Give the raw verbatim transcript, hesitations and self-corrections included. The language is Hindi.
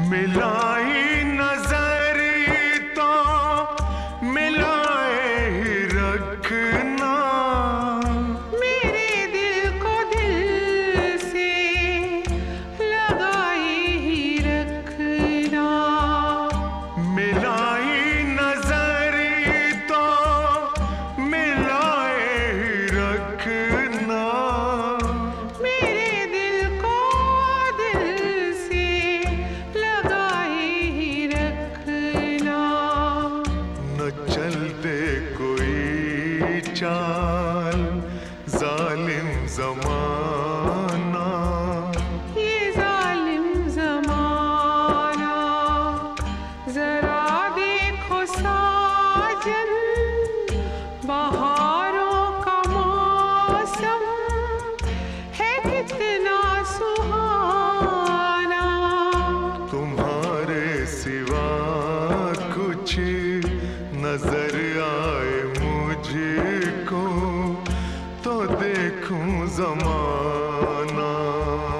मिलाई नजर तो मिलाए ही रखना, मेरे दिल को दिल से लगाए ही रखना। मिलाई नजर तो मिलाए ही रखना, मेरे दिल को दिल से लगाए ही रखना। न चलते कोई चाल जालिम जमाना, ये जालिम जमाना। जरा देखो साजन, बहारों का मौसम है कितना सुहाना। तुम्हारे सिवा कुछ नजर आए मुझको तो देखूं जमाना।